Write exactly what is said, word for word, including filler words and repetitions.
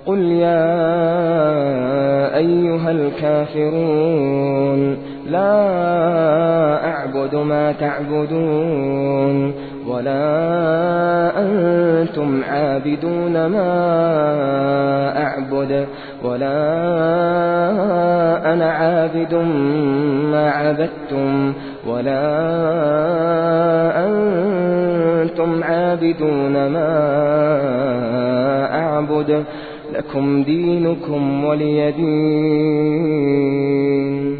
قل يا أيها الكافرون لا أعبد ما تعبدون ولا أنتم عابدون ما أعبد ولا أنا عابد ما عبدتم ولا أنتم عابدون ما أعبد لكم دينكم ولي دين.